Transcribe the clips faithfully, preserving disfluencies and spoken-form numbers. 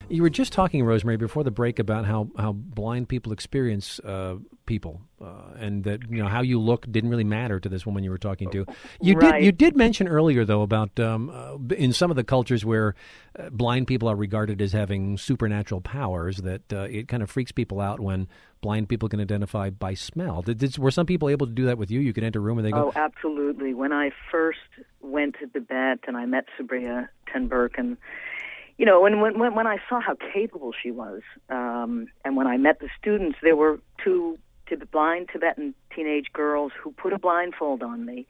You were just talking, Rosemary, before the break about how, how blind people experience uh, people, uh, and that you know how you look didn't really matter to this woman you were talking to. You Right. did you did mention earlier though about um, uh, in some of the cultures where uh, blind people are regarded as having supernatural powers, that uh, it kind of freaks people out when blind people can identify by smell. Did, did were some people able to do that with you? You could enter a room and they go, Oh, absolutely. When I first went to Tibet and I met Sabria ten Berken, you know, when when when I saw how capable she was, um, and when I met the students, there were two tib- blind Tibetan teenage girls who put a blindfold on me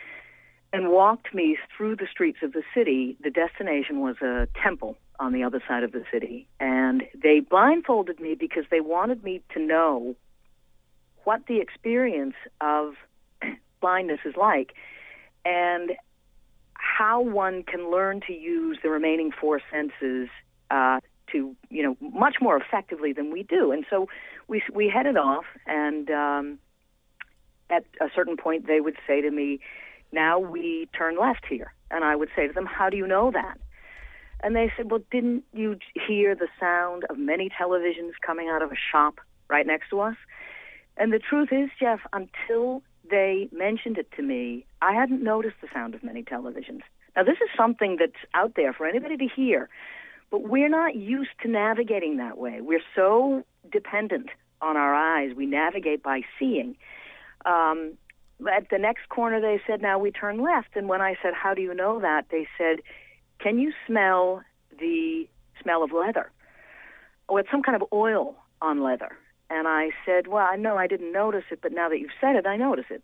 and walked me through the streets of the city. The destination was a temple on the other side of the city, and they blindfolded me because they wanted me to know what the experience of blindness is like and how one can learn to use the remaining four senses uh, to, you know, much more effectively than we do. And so we we headed off, and um, at a certain point they would say to me, now we turn left here. And I would say to them, how do you know that? And they said, well, didn't you hear the sound of many televisions coming out of a shop right next to us? And the truth is, Jeff, until they mentioned it to me, I hadn't noticed the sound of many televisions. Now, this is something that's out there for anybody to hear, but we're not used to navigating that way. We're so dependent on our eyes. We navigate by seeing. Um, at the next corner, they said, now we turn left. And when I said, how do you know that? They said, can you smell the smell of leather? Oh, it's some kind of oil on leather. And I said, well, I know I didn't notice it, but now that you've said it, I notice it.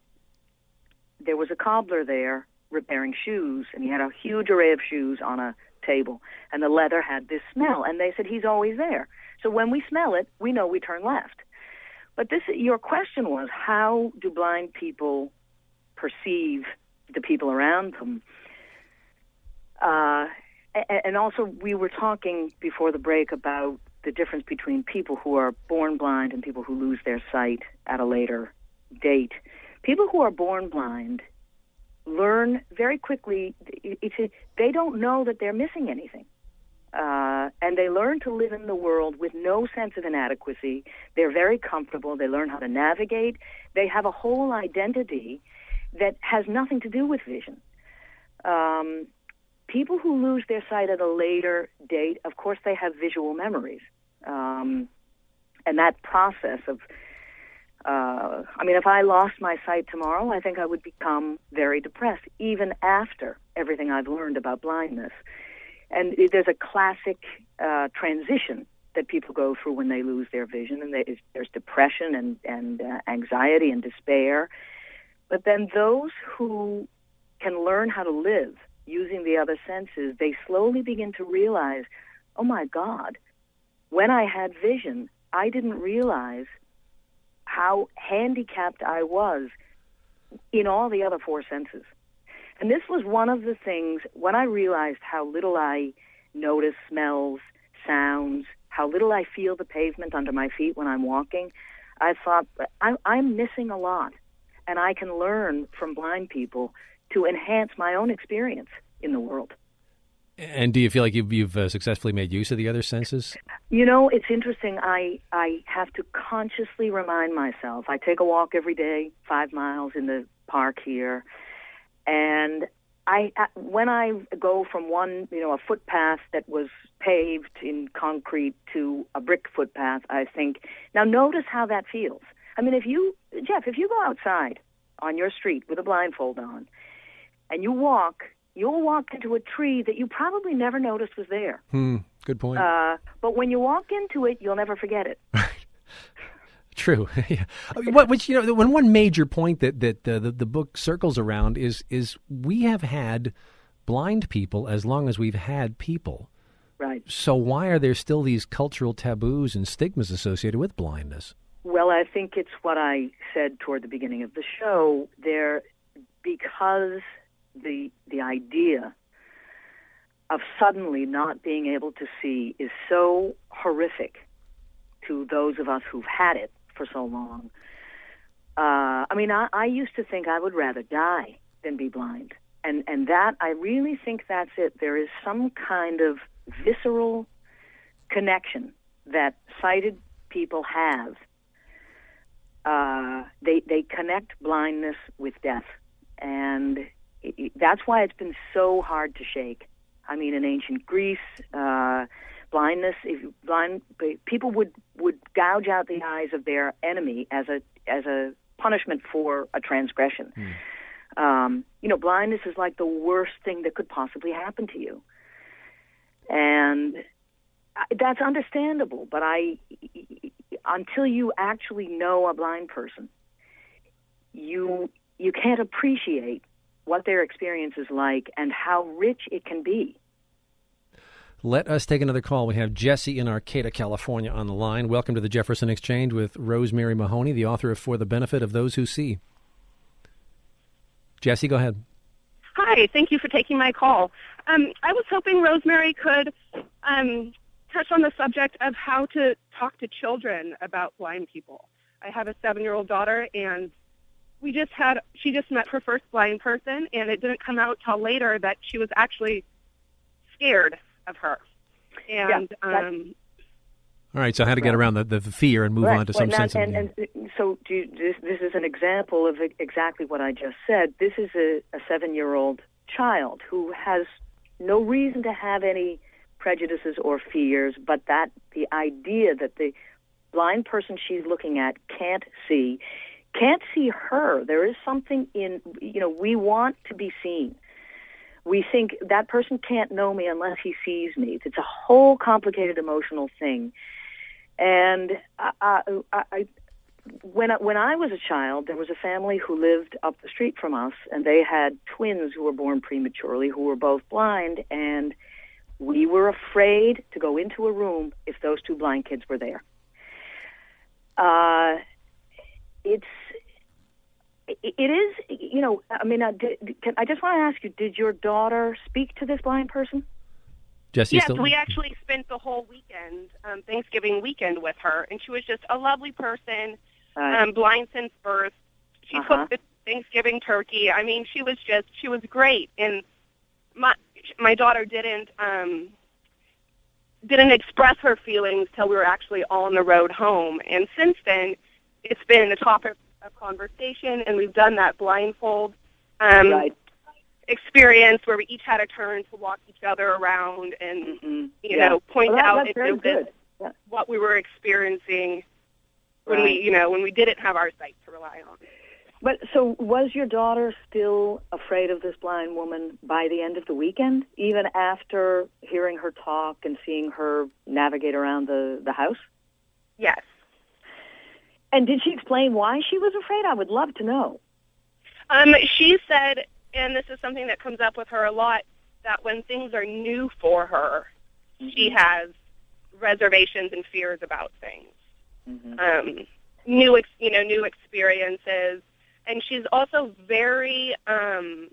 There was a cobbler there repairing shoes, and he had a huge array of shoes on a table, and the leather had this smell. And they said, he's always there. So when we smell it, we know we turn left. But this, your question was, how do blind people perceive the people around them? Uh, and also, we were talking before the break about the difference between people who are born blind and people who lose their sight at a later date. People who are born blind learn very quickly. It's a, they don't know that they're missing anything. Uh, and they learn to live in the world with no sense of inadequacy. They're very comfortable. They learn how to navigate. They have a whole identity that has nothing to do with vision. Um, people who lose their sight at a later date, of course, they have visual memories. Um, and that process of, uh, I mean, if I lost my sight tomorrow, I think I would become very depressed, even after everything I've learned about blindness. And it, there's a classic uh, transition that people go through when they lose their vision, and there's, there's depression and, and uh, anxiety and despair. But then those who can learn how to live using the other senses, they slowly begin to realize, oh my God, when I had vision, I didn't realize how handicapped I was in all the other four senses. And this was one of the things, when I realized how little I notice smells, sounds, how little I feel the pavement under my feet when I'm walking, I thought, I, I'm missing a lot. And I can learn from blind people to enhance my own experience in the world. And do you feel like you've, you've uh, successfully made use of the other senses? You know, it's interesting. I, I have to consciously remind myself. I take a walk every day, five miles in the park here. And I, when I go from one, you know, a footpath that was paved in concrete to a brick footpath, I think, now notice how that feels. I mean, if you, Jeff, if you go outside on your street with a blindfold on and you walk, you'll walk into a tree that you probably never noticed was there. Hmm, good point. Uh, but when you walk into it, you'll never forget it. True. Yeah. I mean, what, which, you know, when one major point that that uh, the the book circles around is is we have had blind people as long as we've had people. Right. So why are there still these cultural taboos and stigmas associated with blindness? Well, I think it's what I said toward the beginning of the show. There, because the the idea of suddenly not being able to see is so horrific to those of us who've had it for so long. Uh, I mean, I, I used to think I would rather die than be blind. And, and that, I really think that's it. There is some kind of visceral connection that sighted people have. Uh, they they connect blindness with death, and it, it, that's why it's been so hard to shake. I mean, in ancient Greece, uh, blindness, if blind people would, would gouge out the eyes of their enemy as a as a punishment for a transgression. Mm. Um, you know, blindness is like the worst thing that could possibly happen to you, and that's understandable. But I, until you actually know a blind person, you you can't appreciate what their experience is like and how rich it can be. Let us take another call. We have Jesse in Arcata, California on the line. Welcome to the Jefferson Exchange with Rosemary Mahoney, the author of For the Benefit of Those Who See. Jesse, go ahead. Hi, thank you for taking my call. Um, I was hoping Rosemary could um, touch on the subject of how to talk to children about blind people. I have a seven-year-old daughter, and we just had, she just met her first blind person, and it didn't come out till later that she was actually scared of her. And yeah, um, all right, so how to get around the, the fear and move right. on to well, some now, sense of... And, and so do you, this, this is an example of exactly what I just said. This is a, a seven-year-old child who has no reason to have any prejudices or fears, but that the idea that the blind person she's looking at can't see, can't see her. There is something in, you know, we want to be seen. We think that person can't know me unless he sees me. It's a whole complicated emotional thing. And I, I, I, when, I, when I was a child, there was a family who lived up the street from us, and they had twins who were born prematurely who were both blind, and we were afraid to go into a room if those two blind kids were there. Uh, it's... It is, you know, I mean, uh, did, can, I just want to ask you, did your daughter speak to this blind person? Jesse, yes, still... we actually spent the whole weekend, um, Thanksgiving weekend, with her, and she was just a lovely person, right. um, blind since birth. She uh-huh. cooked the Thanksgiving turkey. I mean, she was just, she was great. And my my daughter didn't um, didn't express her feelings till we were actually all on the road home. And since then, it's been a topic of conversation, and we've done that blindfold um, right. experience where we each had a turn to walk each other around and mm-hmm. you yeah. know point well, that, out if it was yeah. what we were experiencing when right. we you know when we didn't have our sight to rely on. But so was your daughter still afraid of this blind woman by the end of the weekend, even after hearing her talk and seeing her navigate around the, the house? Yes. And did she explain why she was afraid? I would love to know. Um, she said, and this is something that comes up with her a lot, that when things are new for her, mm-hmm. she has reservations and fears about things. Mm-hmm. Um, new, ex- you know, new experiences, and she's also very, um,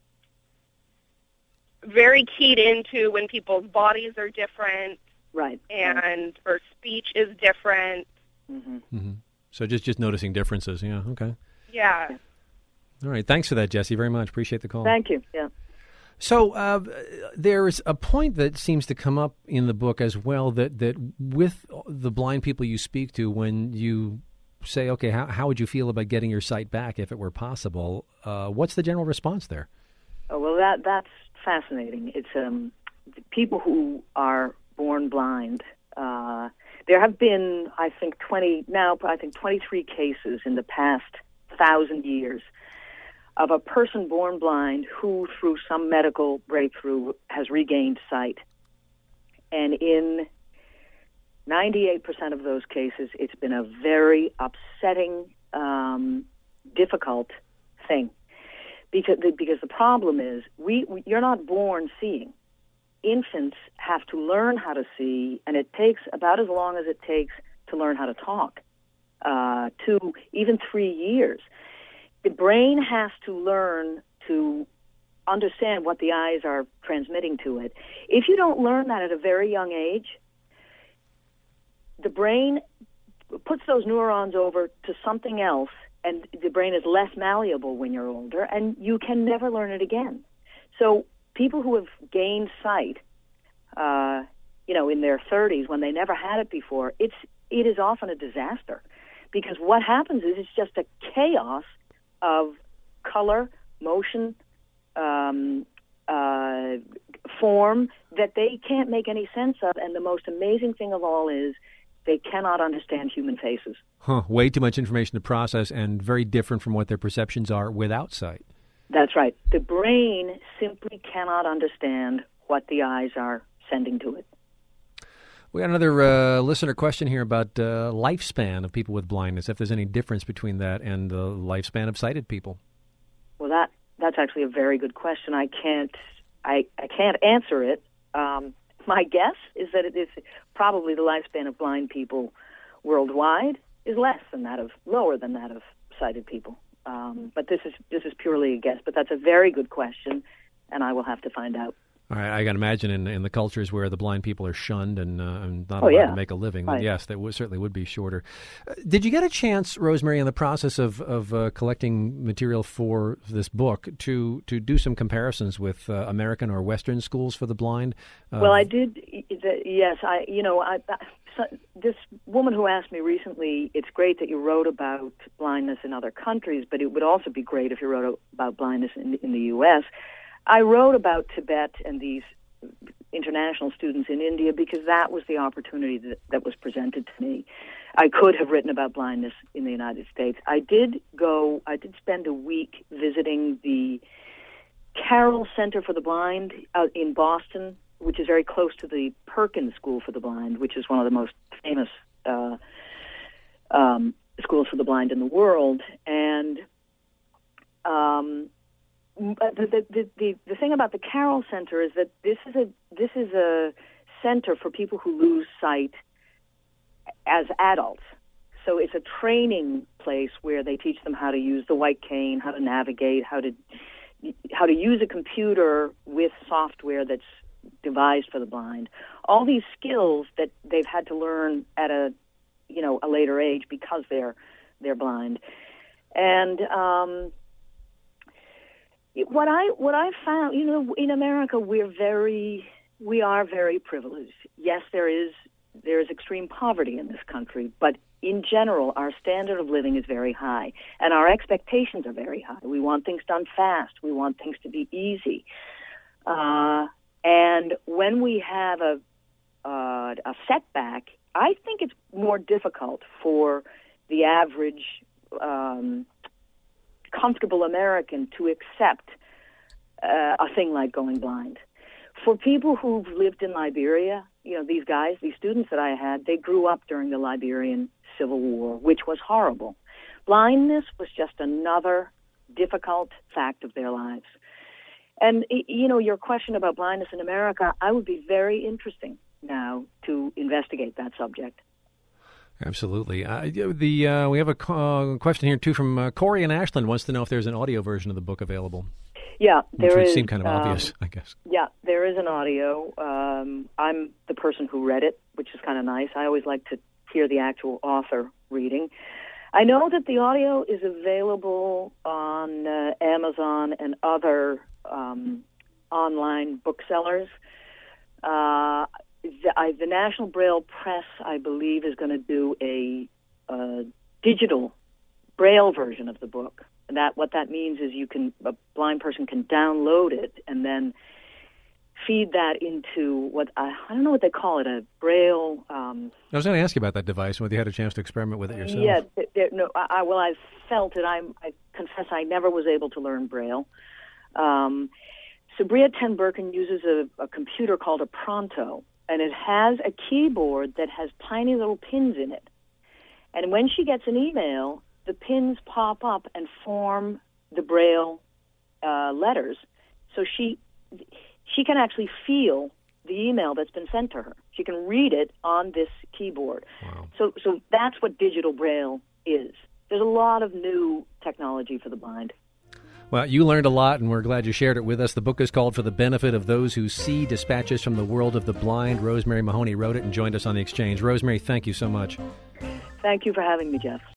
very keyed into when people's bodies are different, right? And right. her speech is different. Mm-hmm. Mm-hmm. So just, just noticing differences, yeah, okay. Yeah. All right, thanks for that, Jesse, very much. Appreciate the call. Thank you, yeah. So uh, there's a point that seems to come up in the book as well, that, that with the blind people you speak to, when you say, okay, how, how would you feel about getting your sight back if it were possible, uh, what's the general response there? Oh, well, that that's fascinating. It's um, people who are born blind. Uh, there have been, I think, twenty now. I think twenty-three cases in the past thousand years of a person born blind who, through some medical breakthrough, has regained sight. And in ninety-eight percent of those cases, it's been a very upsetting, um, difficult thing. Because the, because the problem is, we, we you're not born seeing. Infants have to learn how to see, and it takes about as long as it takes to learn how to talk, uh, two, even three years. The brain has to learn to understand what the eyes are transmitting to it. If you don't learn that at a very young age, the brain puts those neurons over to something else, and the brain is less malleable when you're older, and you can never learn it again. So people who have gained sight, uh, you know, in their thirties when they never had it before, it's it is often a disaster, because what happens is it's just a chaos of color, motion, um, uh, form that they can't make any sense of. And the most amazing thing of all is they cannot understand human faces. Huh, way too much information to process, and very different from what their perceptions are without sight. That's right. The brain simply cannot understand what the eyes are sending to it. We got another uh, listener question here about uh, lifespan of people with blindness, if there's any difference between that and the lifespan of sighted people. Well, that that's actually a very good question. I can't I, I can't answer it. Um, my guess is that it is probably the lifespan of blind people worldwide is less than that of lower than that of sighted people. Um, but this is this is purely a guess. But that's a very good question, and I will have to find out. All right, I can imagine in, in the cultures where the blind people are shunned and, uh, and not oh, allowed yeah. to make a living, right. then yes, that would, certainly would be shorter. Uh, did you get a chance, Rosemary, in the process of, of uh, collecting material for this book to, to do some comparisons with uh, American or Western schools for the blind? Uh, well, I did, yes. I, you know, I, so this woman who asked me recently, it's great that you wrote about blindness in other countries, but it would also be great if you wrote about blindness in, in the U S I wrote about Tibet and these international students in India because that was the opportunity that, that was presented to me. I could have written about blindness in the United States. I did go, I did spend a week visiting the Carroll Center for the Blind out in Boston, which is very close to the Perkins School for the Blind, which is one of the most famous uh, um, schools for the blind in the world. And um The, the the the thing about the Carroll Center is that this is a this is a center for people who lose sight as adults. So it's a training place where they teach them how to use the white cane, how to navigate, how to how to use a computer with software that's devised for the blind. All these skills that they've had to learn at a you know a later age because they're they're blind. And um What I what I found, you know, in America, we're very we are very privileged. Yes, there is there is extreme poverty in this country, but in general, our standard of living is very high, and our expectations are very high. We want things done fast. We want things to be easy. Uh, and when we have a uh, a setback, I think it's more difficult for the average Um, comfortable American to accept uh, a thing like going blind. For people who've lived in Liberia, you know, these guys, these students that I had, they grew up during the Liberian Civil War, which was horrible. Blindness was just another difficult fact of their lives. And, you know, your question about blindness in America, I would be very interesting now to investigate that subject. Absolutely. Uh, the uh, we have a uh, question here too from uh, Corey in Ashland. Wants to know if there's an audio version of the book available. Yeah, there which would is. Seem kind of um, obvious, I guess. Yeah, there is an audio. Um, I'm the person who read it, which is kind of nice. I always like to hear the actual author reading. I know that the audio is available on uh, Amazon and other um, online booksellers. Uh, The, I, the National Braille Press, I believe, is going to do a, a digital Braille version of the book. And that what that means is you can a blind person can download it and then feed that into what I, I don't know what they call it, a Braille. Um, I was going to ask you about that device, whether you had a chance to experiment with it yourself. Yeah, there, there, no. I, well, I felt it. I, I confess, I never was able to learn Braille. Um, Sabria ten Berken uses a, a computer called a Pronto. And it has a keyboard that has tiny little pins in it. And when she gets an email, the pins pop up and form the Braille uh, letters. So she she can actually feel the email that's been sent to her. She can read it on this keyboard. Wow. So, so that's what digital Braille is. There's a lot of new technology for the blind. Well, you learned a lot, and we're glad you shared it with us. The book is called For the Benefit of Those Who See, Dispatches from the World of the Blind. Rosemary Mahoney wrote it and joined us on the exchange. Rosemary, thank you so much. Thank you for having me, Jeff.